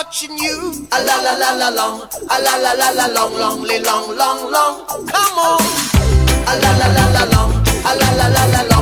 watching you. A la la la la long, a la la la la long, long, long, long, long. Come on. A la la la la long, a la la la la long.